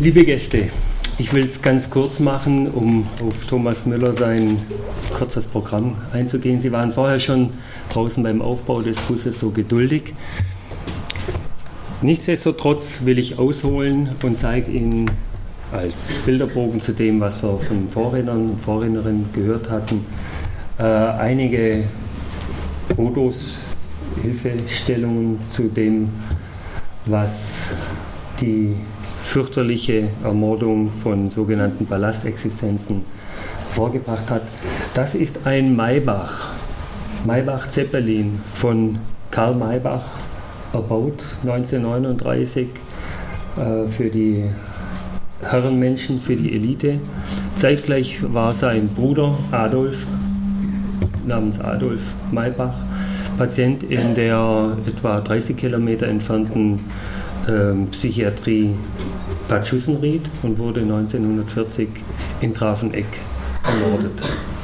Liebe Gäste, ich will es ganz kurz machen, um auf Thomas Müller sein kurzes Programm einzugehen. Sie waren vorher schon draußen beim Aufbau des Busses so geduldig. Nichtsdestotrotz will ich ausholen und zeige Ihnen als Bilderbogen zu dem, was wir von Vorrednern und Vorrednerinnen gehört hatten, einige Fotos, Hilfestellungen zu dem, was die fürchterliche Ermordung von sogenannten Ballastexistenzen vorgebracht hat. Das ist ein Maybach Zeppelin von Karl Maybach, erbaut 1939 für die Herrenmenschen, für die Elite. Zeitgleich war sein Bruder Adolf, namens Adolf Maybach, Patient in der etwa 30 Kilometer entfernten Psychiatrie Bad Schussenried und wurde 1940 in Grafeneck ermordet.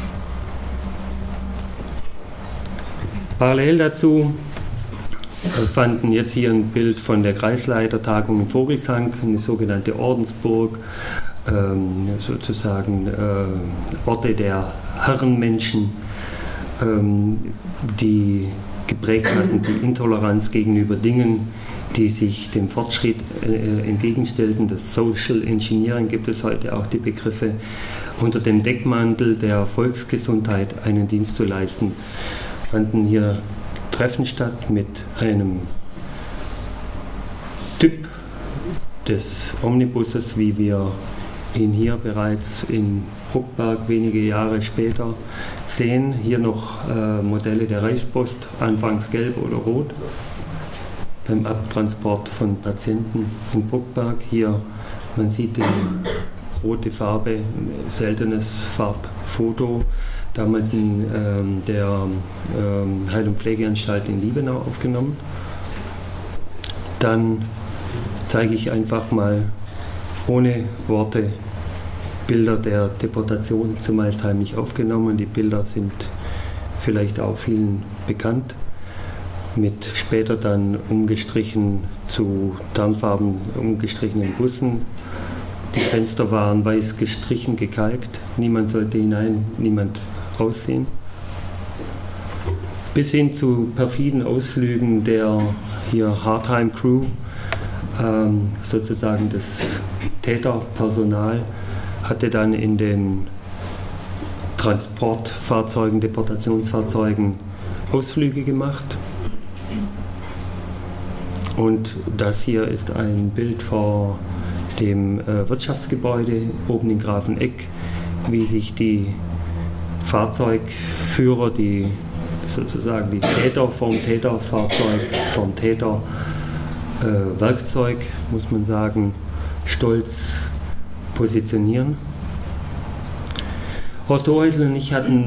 Parallel dazu fanden jetzt hier ein Bild von der Kreisleitertagung in Vogelsang, eine sogenannte Ordensburg, sozusagen Orte der Herrenmenschen, die geprägt hatten, die Intoleranz gegenüber Dingen, die sich dem Fortschritt entgegenstellten. Das Social Engineering gibt es heute auch die Begriffe, unter dem Deckmantel der Volksgesundheit einen Dienst zu leisten. Fanden hier Treffen statt mit einem Typ des Omnibusses, wie wir ihn hier bereits in Bruckberg wenige Jahre später sehen. Hier noch Modelle der Reichspost, anfangs gelb oder rot, beim Abtransport von Patienten in Bruckberg. Hier, man sieht die rote Farbe, ein seltenes Farbfoto, damals in der Heil- und Pflegeanstalt in Liebenau aufgenommen. Dann zeige ich einfach mal ohne Worte Bilder der Deportation, zumeist heimlich aufgenommen. Die Bilder sind vielleicht auch vielen bekannt, mit später dann umgestrichen zu tarnfarben umgestrichenen Bussen. Die Fenster waren weiß gestrichen, gekalkt. Niemand sollte hinein, niemand raussehen. Bis hin zu perfiden Ausflügen der hier Hartheim Crew, sozusagen das Täterpersonal, hatte dann in den Transportfahrzeugen, Deportationsfahrzeugen Ausflüge gemacht. Und das hier ist ein Bild vor dem Wirtschaftsgebäude oben in Grafeneck, wie sich die Fahrzeugführer, die sozusagen die Täter vom Täterfahrzeug, vom Täterwerkzeug, muss man sagen, stolz positionieren. Horst Hoheisel und ich hatten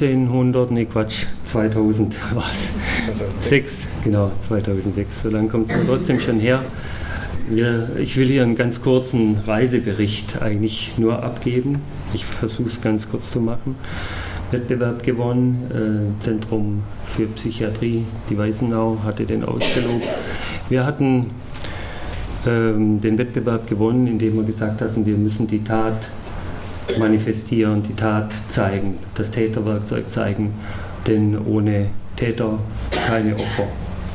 2006, genau, 2006, so lange kommt es trotzdem schon her. Ich will hier einen ganz kurzen Reisebericht eigentlich nur abgeben. Ich versuche es ganz kurz zu machen. Wettbewerb gewonnen, Zentrum für Psychiatrie, die Weißenau hatte den ausgelobt. Wir hatten den Wettbewerb gewonnen, indem wir gesagt hatten, wir müssen die Tat manifestieren, die Tat zeigen, das Täterwerkzeug zeigen, denn ohne Täter keine Opfer.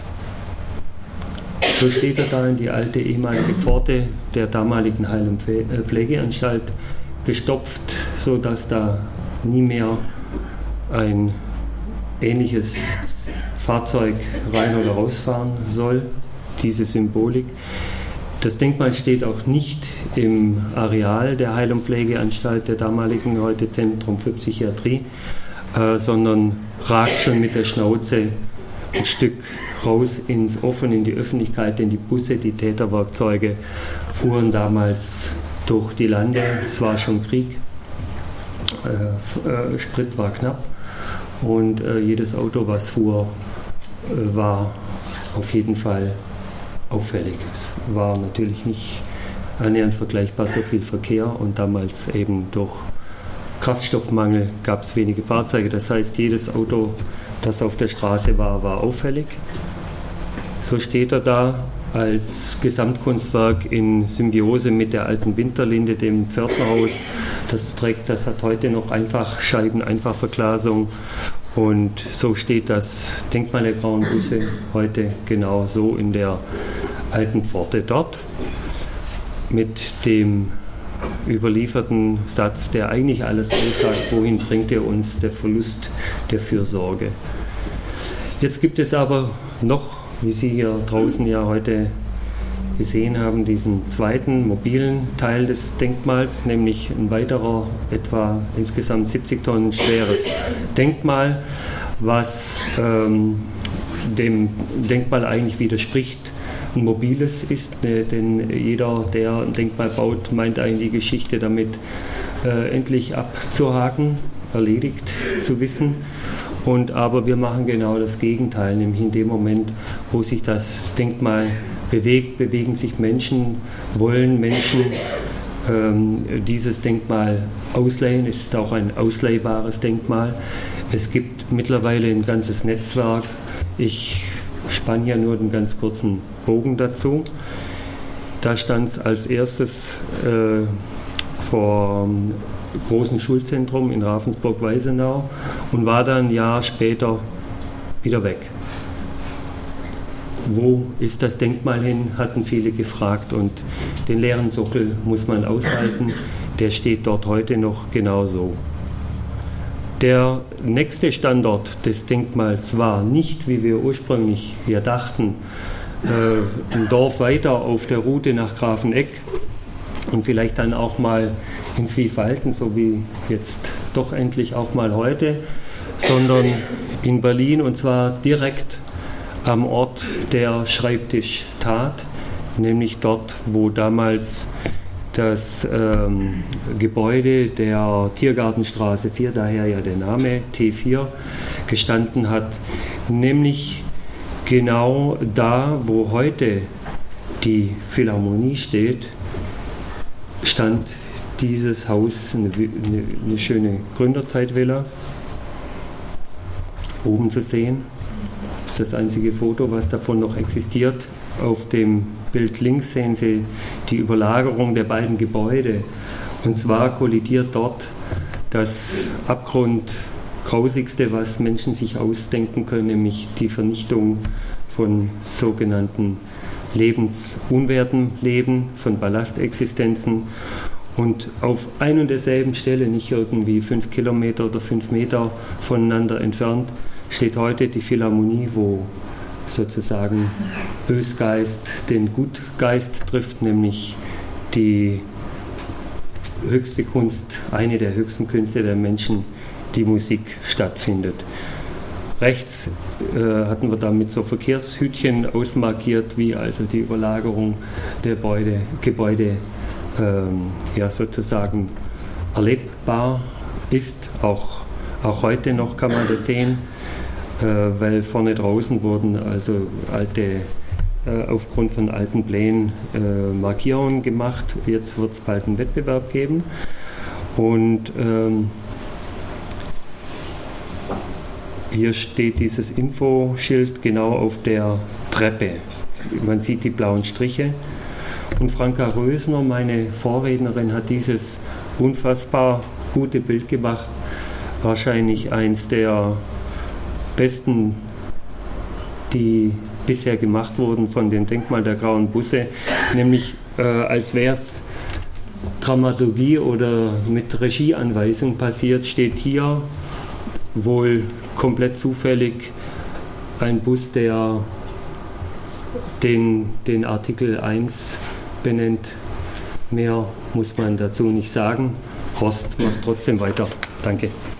So steht er da in die alte ehemalige Pforte der damaligen Heil- und Pflegeanstalt gestopft, sodass da nie mehr ein ähnliches Fahrzeug rein oder rausfahren soll, diese Symbolik. Das Denkmal steht auch nicht im Areal der Heil- und Pflegeanstalt der damaligen, heute Zentrum für Psychiatrie, sondern ragt schon mit der Schnauze ein Stück raus ins Offen, in die Öffentlichkeit, denn die Busse, die Täterwerkzeuge fuhren damals durch die Lande. Es war schon Krieg, Sprit war knapp und jedes Auto, was fuhr, war auf jeden Fall auffällig. Es war natürlich nicht annähernd vergleichbar so viel Verkehr und damals eben durch Kraftstoffmangel gab es wenige Fahrzeuge. Das heißt, jedes Auto, das auf der Straße war, war auffällig. So steht er da als Gesamtkunstwerk in Symbiose mit der alten Winterlinde, dem Pförtnerhaus. Das hat heute noch Einfachscheiben, Einfachverglasung. Und so steht das Denkmal der Grauen Busse heute genau so in der alten Pforte dort, mit dem überlieferten Satz, der eigentlich alles aussagt: Wohin bringt er uns der Verlust der Fürsorge? Jetzt gibt es aber noch, wie Sie hier draußen ja heute gesehen haben, diesen zweiten mobilen Teil des Denkmals, nämlich ein weiterer, etwa insgesamt 70 Tonnen schweres Denkmal, was dem Denkmal eigentlich widerspricht, ein mobiles ist, denn jeder, der ein Denkmal baut, meint eigentlich die Geschichte damit endlich abzuhaken, erledigt zu wissen. Aber wir machen genau das Gegenteil, nämlich in dem Moment, wo sich das Denkmal bewegt, bewegen sich Menschen, wollen Menschen dieses Denkmal ausleihen. Es ist auch ein ausleihbares Denkmal. Es gibt mittlerweile ein ganzes Netzwerk. Ich spanne hier nur einen ganz kurzen Bogen dazu. Da stand es als erstes vor dem großen Schulzentrum in Ravensburg-Weisenau und war dann ein Jahr später wieder weg. Wo ist das Denkmal hin, hatten viele gefragt, und den leeren Sockel muss man aushalten, der steht dort heute noch genauso. Der nächste Standort des Denkmals war nicht, wie wir ursprünglich hier dachten, ein Dorf weiter auf der Route nach Grafeneck und vielleicht dann auch mal in Zwiefalten, so wie jetzt doch endlich auch mal heute, sondern in Berlin, und zwar direkt am Ort der Schreibtischtat, nämlich dort, wo damals das Gebäude der Tiergartenstraße 4, daher ja der Name T4, gestanden hat, nämlich genau da, wo heute die Philharmonie steht, stand dieses Haus, eine schöne Gründerzeitvilla, oben zu sehen. Das ist das einzige Foto, was davon noch existiert. Auf dem Bild links sehen Sie die Überlagerung der beiden Gebäude. Und zwar kollidiert dort das abgrundgrausigste, was Menschen sich ausdenken können, nämlich die Vernichtung von sogenannten lebensunwerten Leben, von Ballastexistenzen. Und auf ein und derselben Stelle, nicht irgendwie 5 Kilometer oder 5 Meter voneinander entfernt, steht heute die Philharmonie, wo sozusagen Bösgeist den Gutgeist trifft, nämlich die höchste Kunst, eine der höchsten Künste der Menschen, die Musik stattfindet. Rechts hatten wir damit so Verkehrshütchen ausmarkiert, wie also die Überlagerung der Gebäude ja sozusagen erlebbar ist. Auch heute noch kann man das sehen, weil vorne draußen wurden also aufgrund von alten Plänen Markierungen gemacht. Jetzt wird es bald einen Wettbewerb geben. Und hier steht dieses Infoschild genau auf der Treppe. Man sieht die blauen Striche. Und Franka Rösner, meine Vorrednerin, hat dieses unfassbar gute Bild gemacht. Wahrscheinlich eins der besten, die bisher gemacht wurden von dem Denkmal der Grauen Busse. Nämlich als wäre es Dramaturgie oder mit Regieanweisung passiert, steht hier wohl komplett zufällig ein Bus, der den Artikel 1 benennt. Mehr muss man dazu nicht sagen. Horst macht trotzdem weiter. Danke.